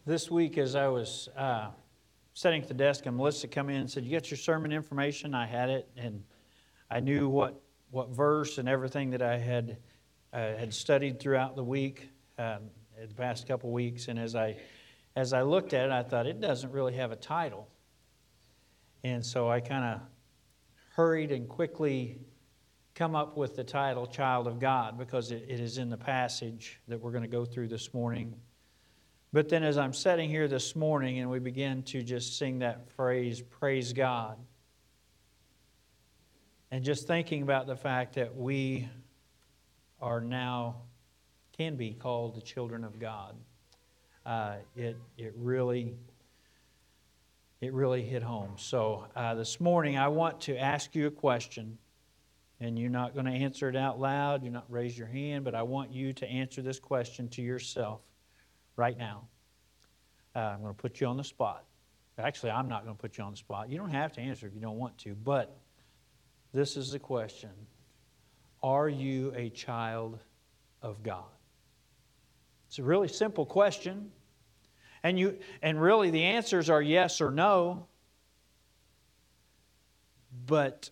This week, as I was sitting at the desk, and Melissa come in and said, "You got your sermon information?" I had it, and I knew what verse and everything that I had studied throughout the week, the past couple weeks. And as I looked at it, I thought it doesn't really have a title, and so I kind of hurried and quickly come up with the title "Child of God" because it is in the passage that we're going to go through this morning. But then as I'm sitting here this morning and we begin to just sing that phrase, "Praise God," and just thinking about the fact that we are now, can be called the children of God, it really hit home. So this morning I want to ask you a question, and you're not going to answer it out loud, you're not raise your hand, but I want you to answer this question to yourself right now. I'm going to put you on the spot. Actually, I'm not going to put you on the spot. You don't have to answer if you don't want to, but this is the question. Are you a child of God? It's a really simple question. And really the answers are yes or no. But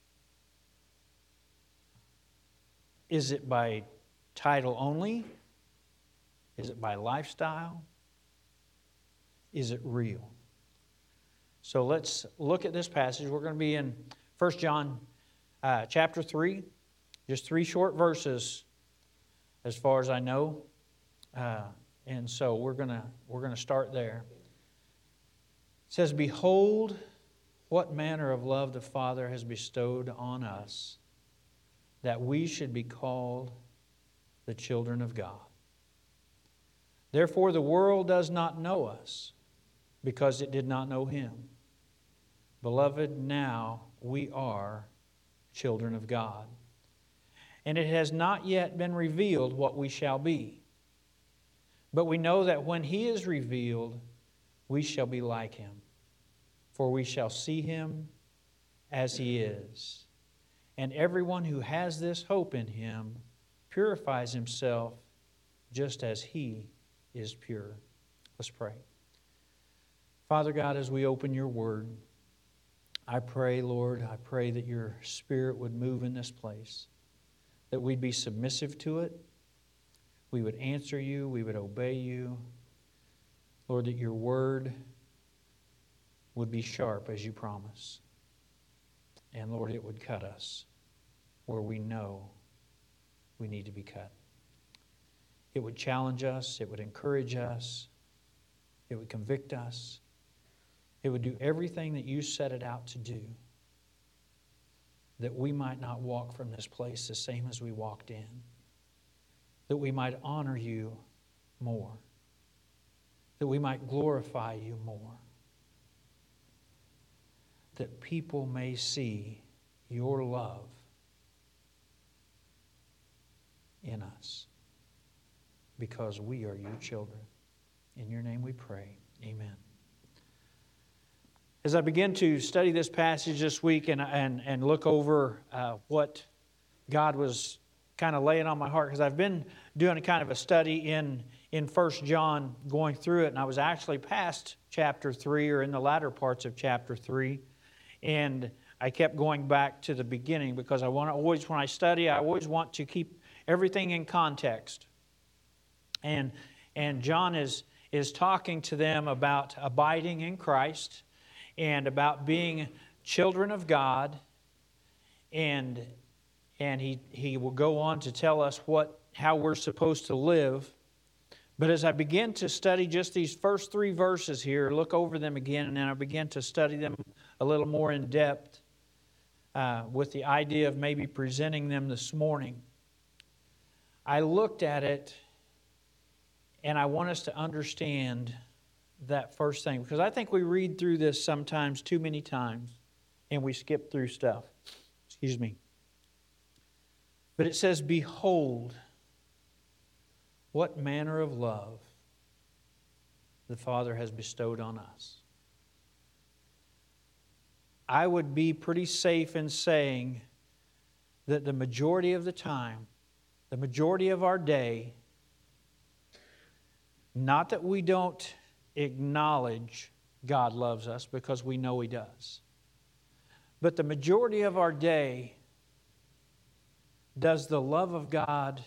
is it by title only? Is it by lifestyle? Is it real? So let's look at this passage. We're going to be in 1 John chapter 3. Just 3 short verses as far as I know. And so we're going to start there. It says, "Behold, what manner of love the Father has bestowed on us, that we should be called the children of God. Therefore the world does not know us, because it did not know Him. Beloved, now we are children of God. And it has not yet been revealed what we shall be. But we know that when He is revealed, we shall be like Him. For we shall see Him as He is. And everyone who has this hope in Him purifies himself just as He is pure." Let's pray. Father God, as we open Your Word, I pray, Lord, I pray that Your Spirit would move in this place, that we'd be submissive to it, we would answer You, we would obey You. Lord, that Your Word would be sharp as You promise. And Lord, it would cut us where we know we need to be cut. It would challenge us, it would encourage us, it would convict us. It would do everything that You set it out to do, that we might not walk from this place the same as we walked in, that we might honor You more, that we might glorify You more, that people may see Your love in us, because we are Your children. In Your name we pray. Amen. As I begin to study this passage this week and look over what God was kind of laying on my heart, because I've been doing a kind of a study in 1 John, going through it, and I was actually past chapter 3, or in the latter parts of chapter 3, and I kept going back to the beginning, because I want to always, when I study, I always want to keep everything in context. And John is talking to them about abiding in Christ, and about being children of God, and he will go on to tell us how we're supposed to live. But as I begin to study just these first 3 verses here, look over them again, and then I begin to study them a little more in depth with the idea of maybe presenting them this morning, I looked at it, and I want us to understand that first thing, because I think we read through this sometimes too many times and we skip through stuff. Excuse me. But it says, "Behold, what manner of love the Father has bestowed on us." I would be pretty safe in saying that the majority of the time, the majority of our day, not that we don't acknowledge God loves us because we know He does. But the majority of our day, does the love of God,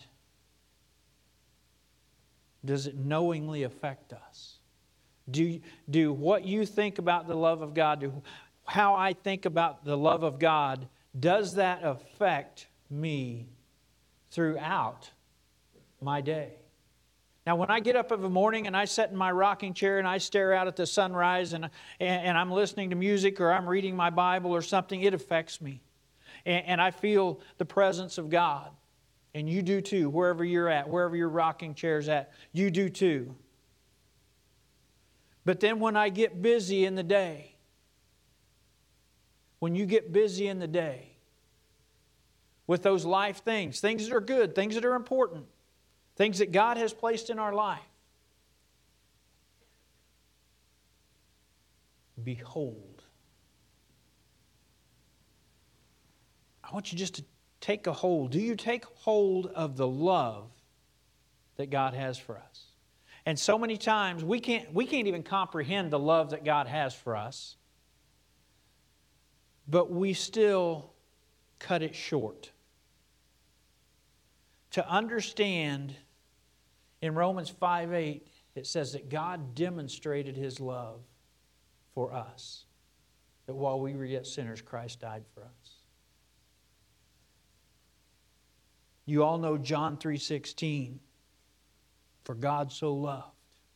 does it knowingly affect us? Do what you think about the love of God, how I think about the love of God, does that affect me throughout my day? Now, when I get up in the morning and I sit in my rocking chair and I stare out at the sunrise and I'm listening to music or I'm reading my Bible or something, it affects me. And I feel the presence of God. And you do too, wherever you're at, wherever your rocking chair's at, you do too. But then when I get busy in the day, when you get busy in the day with those life things that are good, things that are important, things that God has placed in our life, behold. I want you just to take a hold. Do you take hold of the love that God has for us? And so many times we can't even comprehend the love that God has for us, but we still cut it short. To understand, in Romans 5:8, it says that God demonstrated His love for us, that while we were yet sinners, Christ died for us. You all know John 3:16, for God so loved.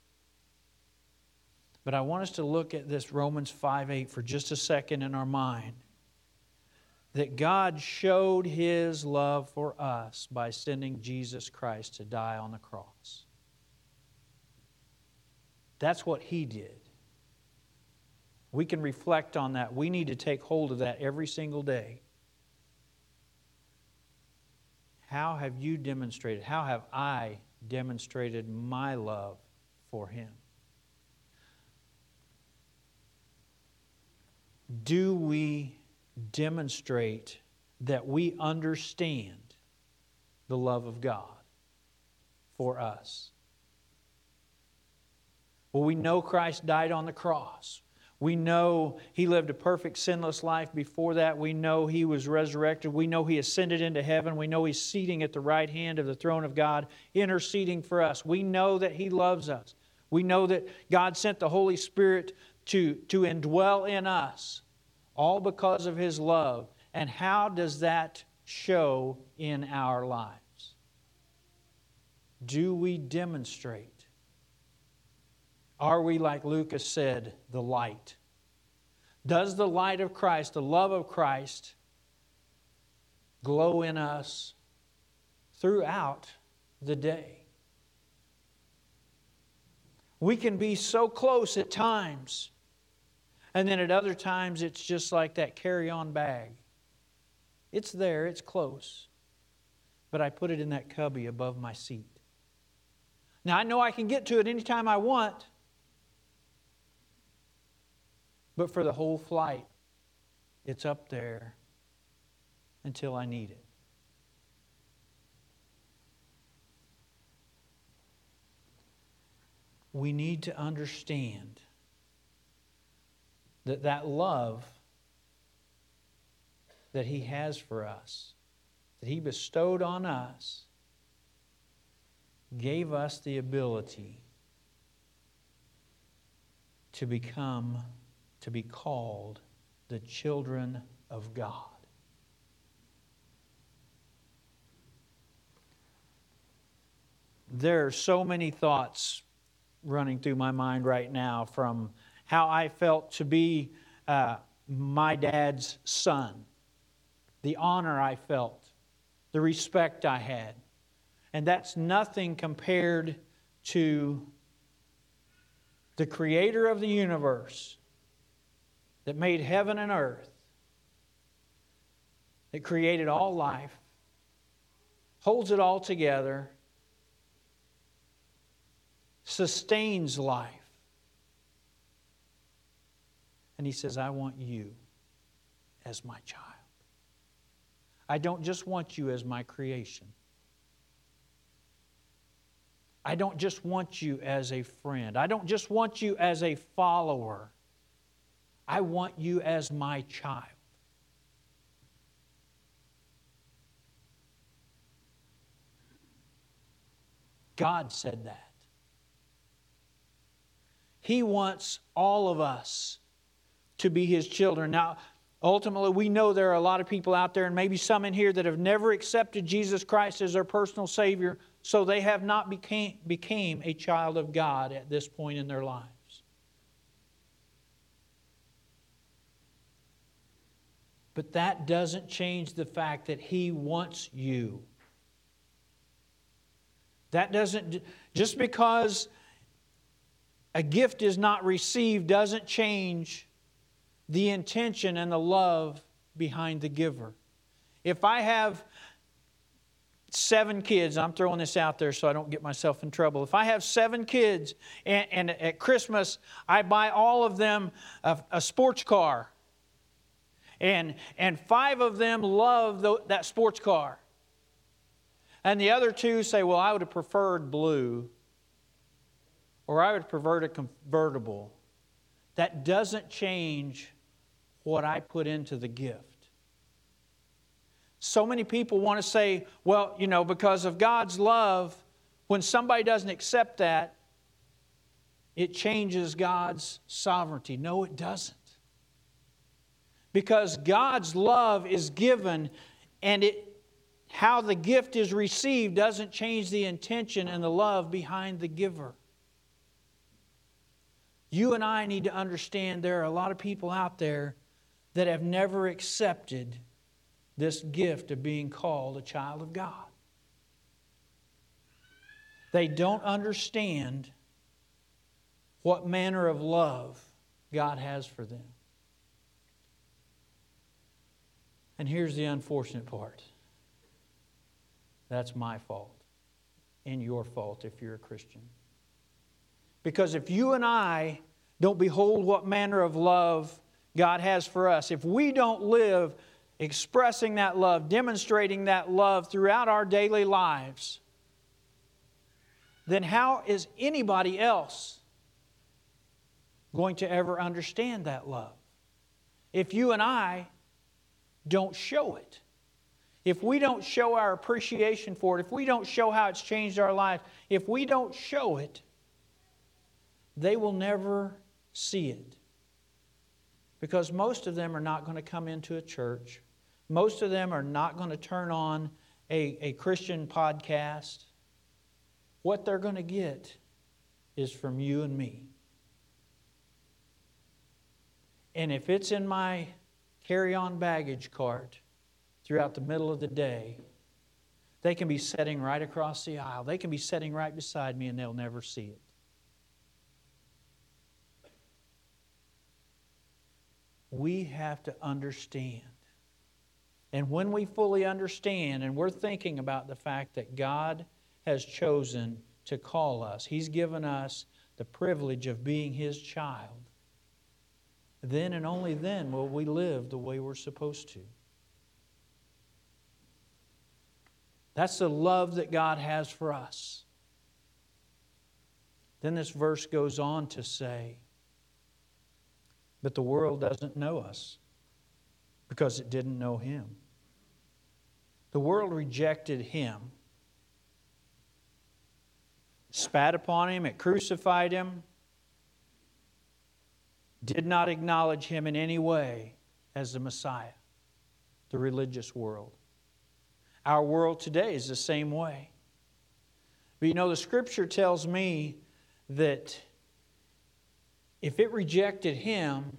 But I want us to look at this Romans 5:8 for just a second in our mind. That God showed His love for us by sending Jesus Christ to die on the cross. That's what He did. We can reflect on that. We need to take hold of that every single day. How have you demonstrated? How have I demonstrated my love for Him? Do we demonstrate that we understand the love of God for us? Well, we know Christ died on the cross. We know He lived a perfect, sinless life before that. We know He was resurrected. We know He ascended into heaven. We know He's seating at the right hand of the throne of God, interceding for us. We know that He loves us. We know that God sent the Holy Spirit to indwell in us, all because of His love. And how does that show in our lives? Do we demonstrate? Are we, like Lucas said, the light? Does the light of Christ, the love of Christ, glow in us throughout the day? We can be so close at times, and then at other times it's just like that carry-on bag. It's there, it's close, but I put it in that cubby above my seat. Now I know I can get to it anytime I want, but for the whole flight, it's up there until I need it. We need to understand that love that He has for us, that He bestowed on us, gave us the ability to be called the children of God. There are so many thoughts running through my mind right now from how I felt to be my dad's son, the honor I felt, the respect I had. And that's nothing compared to the Creator of the universe that made heaven and earth, that created all life, holds it all together, sustains life. And He says, I want you as my child. I don't just want you as my creation. I don't just want you as a friend. I don't just want you as a follower. I want you as my child. God said that. He wants all of us to be His children. Now, ultimately, we know there are a lot of people out there, and maybe some in here, that have never accepted Jesus Christ as their personal Savior, so they have not became a child of God at this point in their lives. But that doesn't change the fact that He wants you. That doesn't, just because a gift is not received doesn't change the intention and the love behind the giver. If I have 7 kids, I'm throwing this out there so I don't get myself in trouble. If I have 7 kids and at Christmas I buy all of them a sports car, and 5 of them love that sports car, and the other 2 say, well, I would have preferred blue, or I would prefer a convertible, that doesn't change what I put into the gift. So many people want to say, well, because of God's love, when somebody doesn't accept that, it changes God's sovereignty. No, it doesn't. Because God's love is given, and how the gift is received doesn't change the intention and the love behind the giver. You and I need to understand there are a lot of people out there that have never accepted this gift of being called a child of God. They don't understand what manner of love God has for them. And here's the unfortunate part. That's my fault and your fault if you're a Christian. Because if you and I don't behold what manner of love God has for us, if we don't live expressing that love, demonstrating that love throughout our daily lives, then how is anybody else going to ever understand that love? If you and I don't show it. If we don't show our appreciation for it, if we don't show how it's changed our life, if we don't show it, they will never see it. Because most of them are not going to come into a church. Most of them are not going to turn on a Christian podcast. What they're going to get is from you and me. And if it's in my carry-on baggage cart throughout the middle of the day, they can be sitting right across the aisle. They can be sitting right beside me and they'll never see it. We have to understand. And when we fully understand and we're thinking about the fact that God has chosen to call us, He's given us the privilege of being His child, then and only then will we live the way we're supposed to. That's the love that God has for us. Then this verse goes on to say, but the world doesn't know us because it didn't know Him. The world rejected Him, spat upon Him, it crucified Him, did not acknowledge Him in any way as the Messiah, the religious world. Our world today is the same way. But the Scripture tells me that if it rejected Him,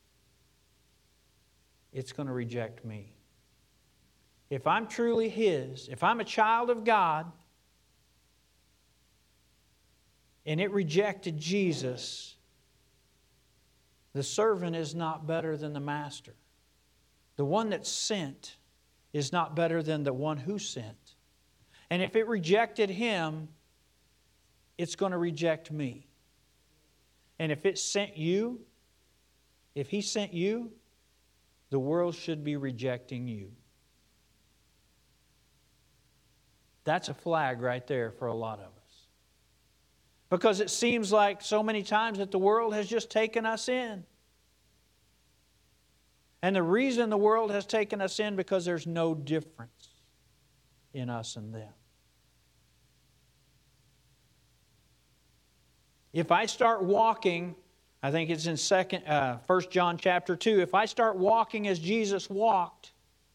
it's going to reject me. If I'm truly His, if I'm a child of God, and it rejected Jesus, the servant is not better than the master. The one that's sent is not better than the one who sent. And if it rejected Him, it's going to reject me. And if it sent you, if He sent you, the world should be rejecting you. That's a flag right there for a lot of us. Because it seems like so many times that the world has just taken us in. And the reason the world has taken us in because there's no difference in us and them. If I start walking, I think it's in 1 John chapter 2, if I start walking as Jesus walked,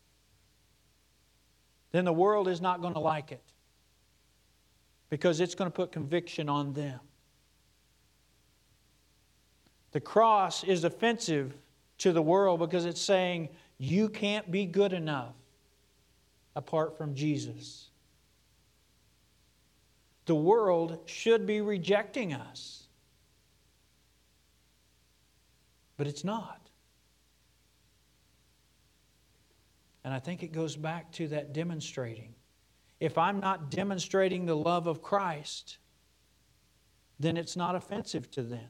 then the world is not going to like it. Because it's going to put conviction on them. The cross is offensive to the world because it's saying you can't be good enough apart from Jesus. The world should be rejecting us. But it's not. And I think it goes back to that demonstrating. If I'm not demonstrating the love of Christ, then it's not offensive to them.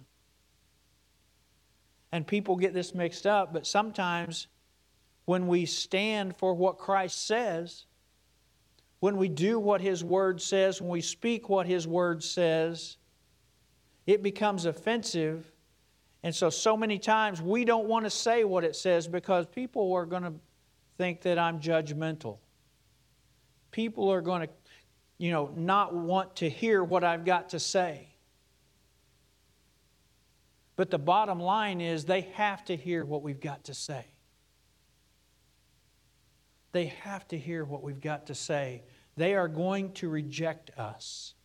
And people get this mixed up, but sometimes when we stand for what Christ says, when we do what His Word says, when we speak what His Word says, it becomes offensive. And so many times we don't want to say what it says because people are going to think that I'm judgmental. People are going to, not want to hear what I've got to say. But the bottom line is they have to hear what we've got to say. They have to hear what we've got to say. They are going to reject us.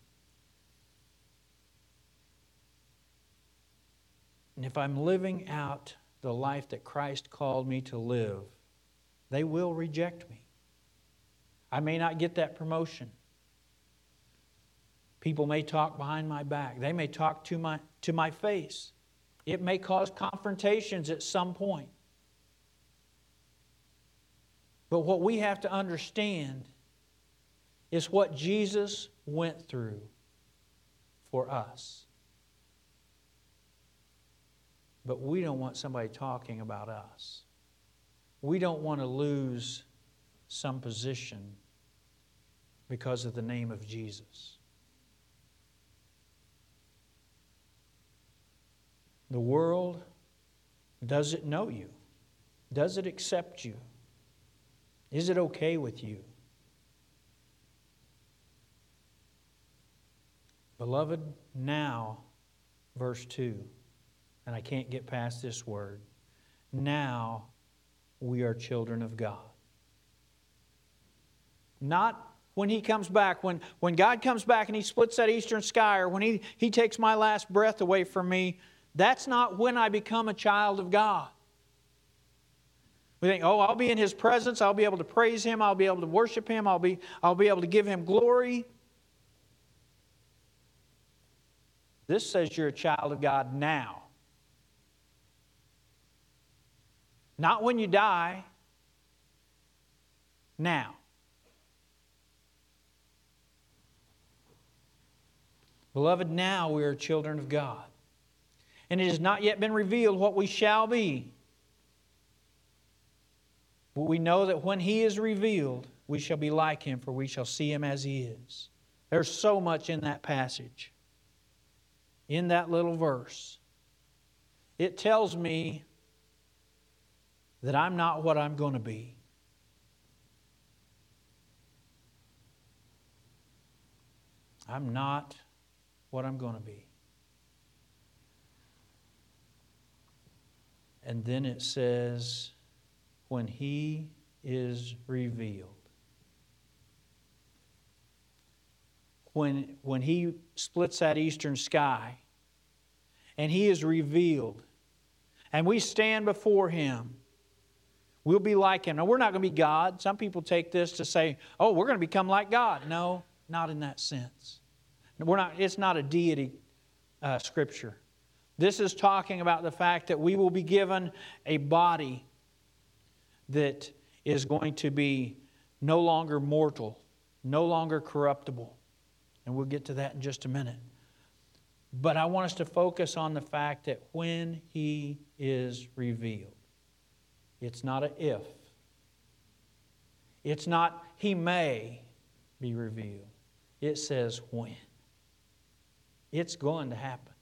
And if I'm living out the life that Christ called me to live, they will reject me. I may not get that promotion. People may talk behind my back. They may talk to my face. It may cause confrontations at some point. But what we have to understand is what Jesus went through for us. But we don't want somebody talking about us. We don't want to lose some position because of the name of Jesus. The world, does it know you? Does it accept you? Is it okay with you? Beloved, now, verse 2, and I can't get past this word. Now we are children of God. Not when He comes back. When God comes back and He splits that eastern sky, or when He takes my last breath away from me, that's not when I become a child of God. We think, I'll be in His presence. I'll be able to praise Him. I'll be able to worship Him. I'll be able to give Him glory. This says you're a child of God now. Not when you die. Now. Beloved, now we are children of God. And it has not yet been revealed what we shall be. But we know that when He is revealed, we shall be like Him, for we shall see Him as He is. There's so much in that passage. In that little verse. It tells me that I'm not what I'm going to be. I'm not what I'm going to be. And then it says, when He is revealed. When He splits that eastern sky and He is revealed and we stand before Him, we'll be like Him. Now, we're not going to be God. Some people take this to say, we're going to become like God. No, not in that sense. It's not a deity scripture. This is talking about the fact that we will be given a body that is going to be no longer mortal, no longer corruptible. And we'll get to that in just a minute. But I want us to focus on the fact that when He is revealed, it's not an if. It's not He may be revealed. It says when. It's going to happen.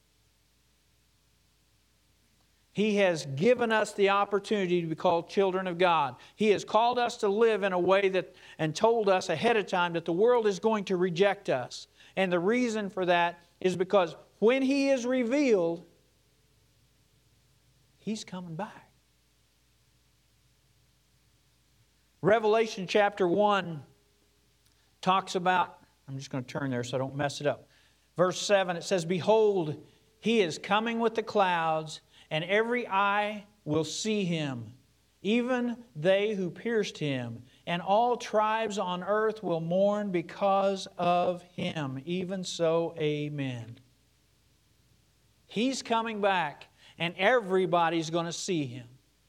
He has given us the opportunity to be called children of God. He has called us to live in a way that, and told us ahead of time that the world is going to reject us. And the reason for that is because when He is revealed, He's coming back. Revelation chapter 1 talks about, I'm just going to turn there so I don't mess it up. Verse 7, it says, "Behold, He is coming with the clouds, and every eye will see Him, even they who pierced Him. And all tribes on earth will mourn because of Him. Even so, amen." He's coming back, and everybody's going to see Him.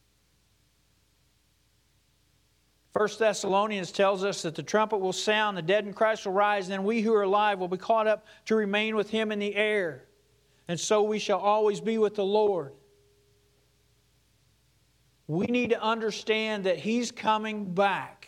1 Thessalonians tells us that the trumpet will sound, the dead in Christ will rise, and then we who are alive will be caught up to remain with Him in the air. And so we shall always be with the Lord. We need to understand that He's coming back.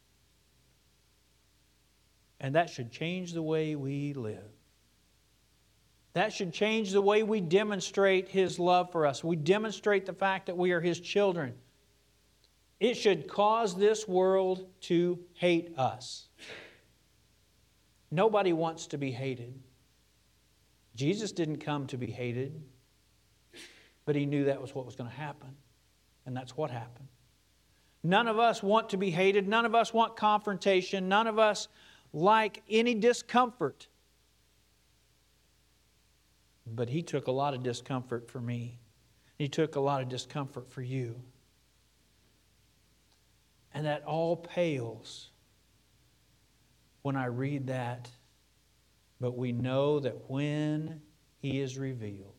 And that should change the way we live. That should change the way we demonstrate His love for us. We demonstrate the fact that we are His children. It should cause this world to hate us. Nobody wants to be hated. Jesus didn't come to be hated, but He knew that was what was going to happen. And that's what happened. None of us want to be hated. None of us want confrontation. None of us like any discomfort. But He took a lot of discomfort for me. He took a lot of discomfort for you. And that all pales when I read that. But we know that when He is revealed.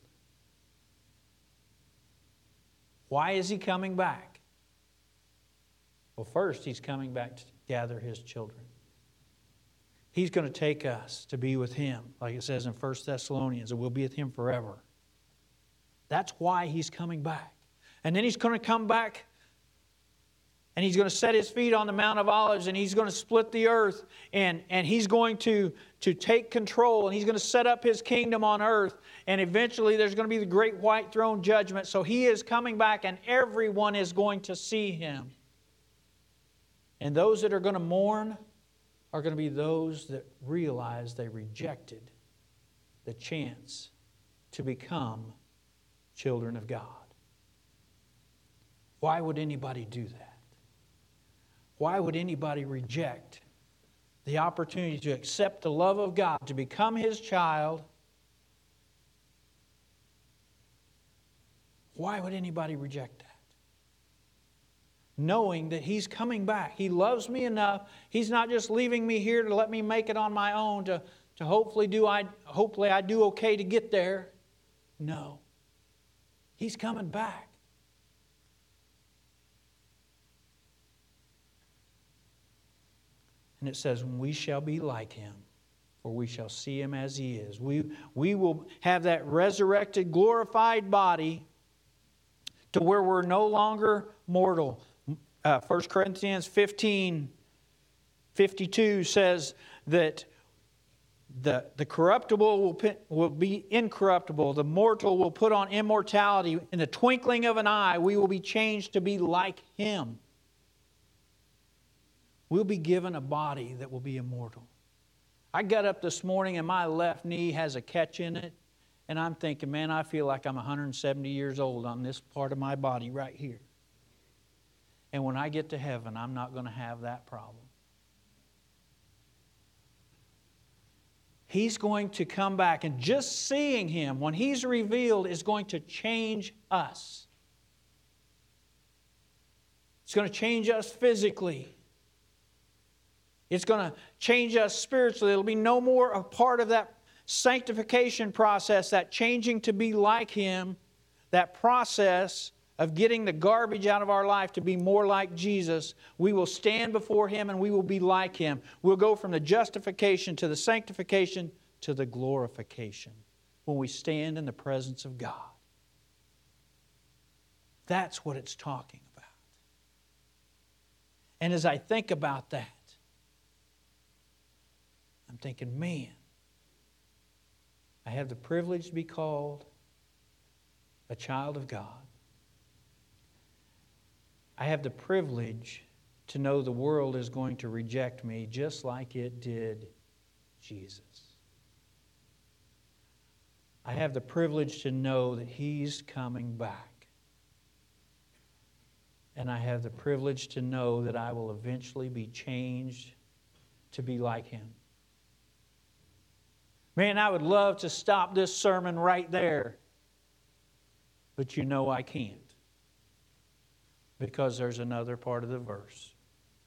Why is He coming back? Well, first, He's coming back to gather His children. He's going to take us to be with Him, like it says in 1 Thessalonians, and we'll be with Him forever. That's why He's coming back. And then He's going to come back and He's going to set His feet on the Mount of Olives, and He's going to split the earth, and He's going to take control, and He's going to set up His kingdom on earth, and eventually there's going to be the great white throne judgment. So He is coming back, and everyone is going to see Him. And those that are going to mourn are going to be those that realize they rejected the chance to become children of God. Why would anybody do that? Why would anybody reject the opportunity to accept the love of God, to become His child? Why would anybody reject that? Knowing that He's coming back. He loves me enough. He's not just leaving me here to let me make it on my own, to hopefully I do okay to get there. No. He's coming back. And it says, "We shall be like Him, for we shall see Him as He is." We will have that resurrected, glorified body to where we're no longer mortal. 1 Corinthians 15:52 says that the corruptible will be incorruptible. The mortal will put on immortality. In the twinkling of an eye, we will be changed to be like Him. We'll be given a body that will be immortal. I got up this morning and my left knee has a catch in it. And I'm thinking, man, I feel like I'm 170 years old on this part of my body right here. And when I get to heaven, I'm not going to have that problem. He's going to come back, and just seeing Him, when He's revealed, is going to change us. It's going to change us physically. It's going to change us spiritually. It'll be no more a part of that sanctification process, that changing to be like Him, that process of getting the garbage out of our life to be more like Jesus. We will stand before Him and we will be like Him. We'll go from the justification to the sanctification to the glorification when we stand in the presence of God. That's what it's talking about. And as I think about that, I'm thinking, man, I have the privilege to be called a child of God. I have the privilege to know the world is going to reject me just like it did Jesus. I have the privilege to know that He's coming back. And I have the privilege to know that I will eventually be changed to be like Him. Man, I would love to stop this sermon right there. But you know I can't. Because there's another part of the verse.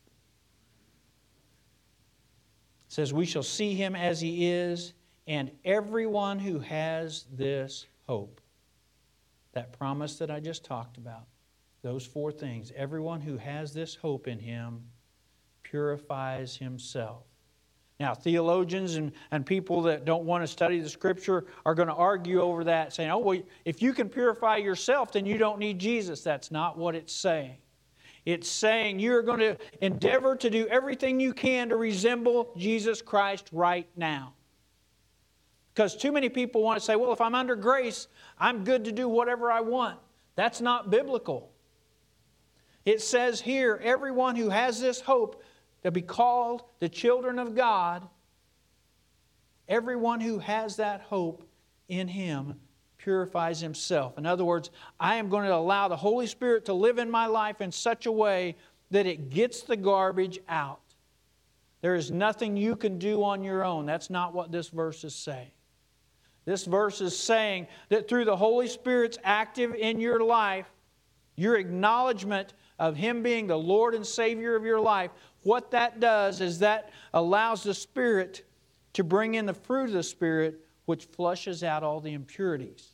It says, we shall see Him as He is, and everyone who has this hope. That promise that I just talked about. Those four things. Everyone who has this hope in Him purifies himself. Now, theologians and people that don't want to study the Scripture are going to argue over that, saying, oh, well, if you can purify yourself, then you don't need Jesus. That's not what it's saying. It's saying you're going to endeavor to do everything you can to resemble Jesus Christ right now. Because too many people want to say, well, if I'm under grace, I'm good to do whatever I want. That's not biblical. It says here, everyone who has this hope to be called the children of God, everyone who has that hope in Him purifies himself. In other words, I am going to allow the Holy Spirit to live in my life in such a way that it gets the garbage out. There is nothing you can do on your own. That's not what this verse is saying. This verse is saying that through the Holy Spirit's active in your life, your acknowledgement of Him being the Lord and Savior of your life, what that does is that allows the Spirit to bring in the fruit of the Spirit, which flushes out all the impurities.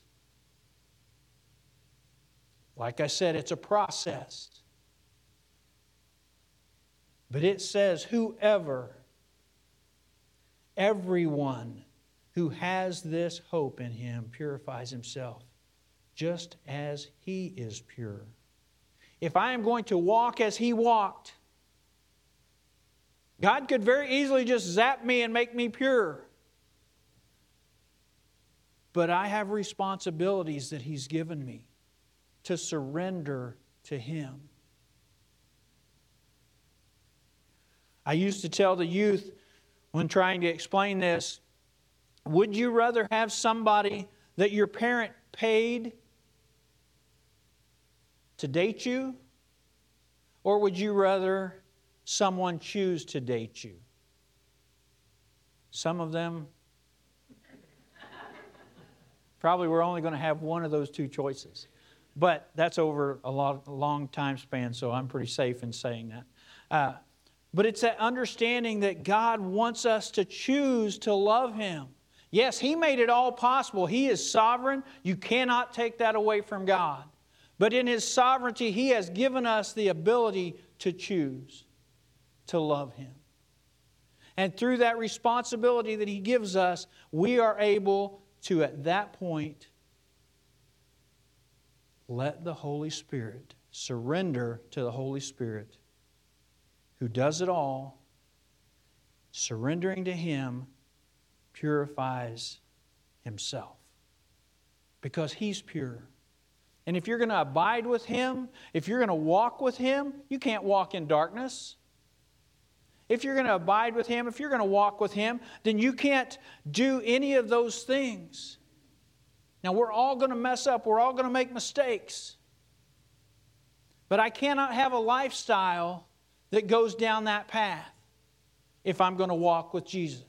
Like I said, it's a process. But it says, everyone who has this hope in Him purifies himself, just as He is pure. If I am going to walk as He walked, God could very easily just zap me and make me pure. But I have responsibilities that He's given me to surrender to Him. I used to tell the youth when trying to explain this, would you rather have somebody that your parent paid to date you? Or would you rather someone choose to date you? Some of them probably we're only going to have one of those two choices. But that's over a long time span, so I'm pretty safe in saying that. But it's that understanding that God wants us to choose to love Him. Yes, He made it all possible. He is sovereign. You cannot take that away from God. But in His sovereignty, He has given us the ability to choose to love Him. And through that responsibility that He gives us, we are able to, at that point, let the Holy Spirit, surrender to the Holy Spirit, who does it all. Surrendering to Him purifies Himself, because He's pure. And if you're going to abide with Him, if you're going to walk with Him, you can't walk in darkness. If you're going to abide with Him, if you're going to walk with Him, then you can't do any of those things. Now, we're all going to mess up. We're all going to make mistakes. But I cannot have a lifestyle that goes down that path if I'm going to walk with Jesus.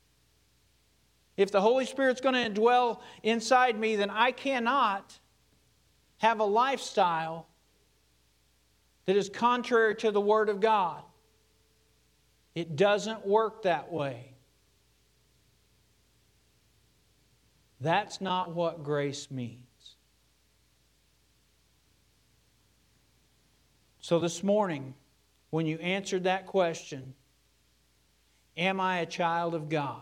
If the Holy Spirit's going to indwell inside me, then I cannot have a lifestyle that is contrary to the Word of God. It doesn't work that way. That's not what grace means. So this morning, when you answered that question, am I a child of God?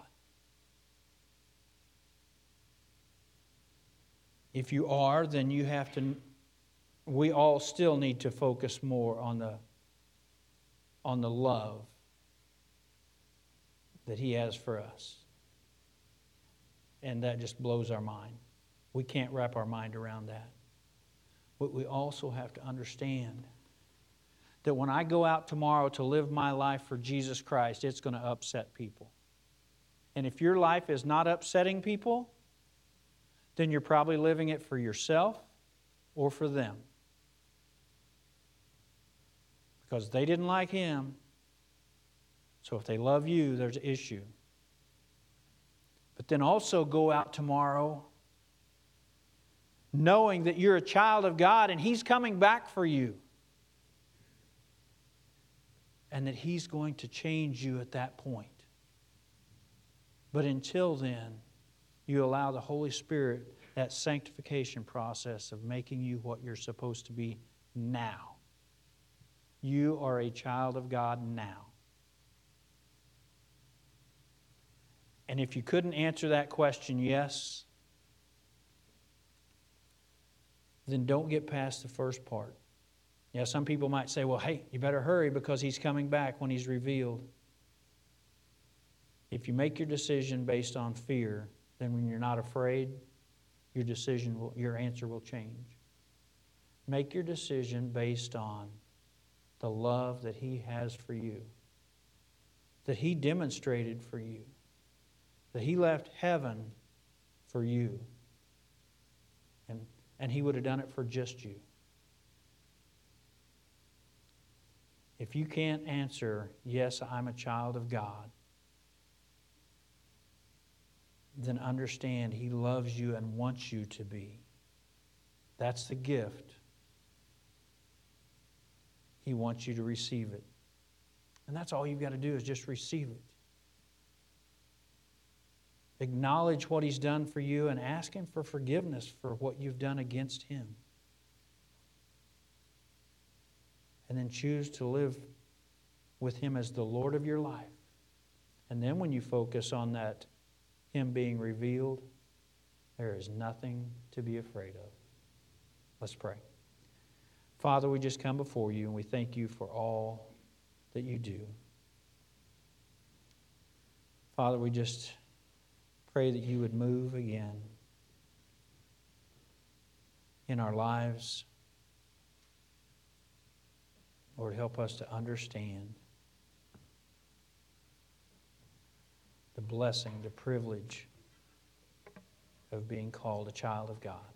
If you are, then you have to, we all still need to focus more on the love that He has for us. And that just blows our mind. We can't wrap our mind around that. But we also have to understand that when I go out tomorrow to live my life for Jesus Christ, it's going to upset people. And if your life is not upsetting people, then you're probably living it for yourself or for them. Because they didn't like Him. So if they love you, there's an issue. But then also go out tomorrow knowing that you're a child of God and He's coming back for you. And that He's going to change you at that point. But until then, you allow the Holy Spirit that sanctification process of making you what you're supposed to be now. You are a child of God now. And if you couldn't answer that question, yes, then don't get past the first part. Yeah, some people might say, well, hey, you better hurry because He's coming back when He's revealed. If you make your decision based on fear, then when you're not afraid, your answer will change. Make your decision based on the love that He has for you, that He demonstrated for you, that He left heaven for you, and He would have done it for just you. If you can't answer, yes, I'm a child of God, then understand He loves you and wants you to be. That's the gift. He wants you to receive it. And that's all you've got to do is just receive it. Acknowledge what He's done for you and ask Him for forgiveness for what you've done against Him. And then choose to live with Him as the Lord of your life. And then when you focus on that, Him being revealed, there is nothing to be afraid of. Let's pray. Father, we just come before You and we thank You for all that You do. Father, we just pray that You would move again in our lives. Lord, help us to understand the blessing, the privilege of being called a child of God.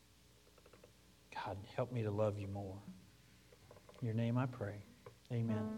God, help me to love You more. In Your name I pray. Amen.